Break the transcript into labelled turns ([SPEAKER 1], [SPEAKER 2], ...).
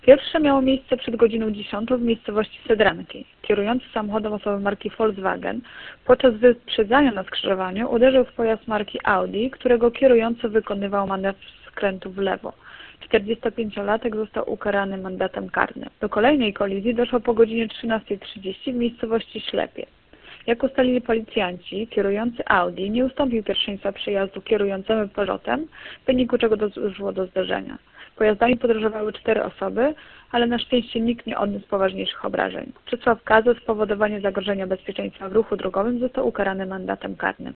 [SPEAKER 1] Pierwsze miało miejsce przed godziną 10 w miejscowości Sedranki. Kierujący samochodem osoby marki Volkswagen podczas wyprzedzania na skrzyżowaniu uderzył w pojazd marki Audi, którego kierujący wykonywał manewr skrętu w lewo. 45-latek został ukarany mandatem karnym. Do kolejnej kolizji doszło po godzinie 13:30 w miejscowości Ślepie. Jak ustalili policjanci, kierujący Audi nie ustąpił pierwszeństwa przejazdu kierującemu Peugeotem, w wyniku czego doszło do zderzenia. Pojazdami podróżowały 4 osoby, ale na szczęście nikt nie odniósł poważniejszych obrażeń. Czesław K. za spowodowanie zagrożenia bezpieczeństwa w ruchu drogowym został ukarany mandatem karnym.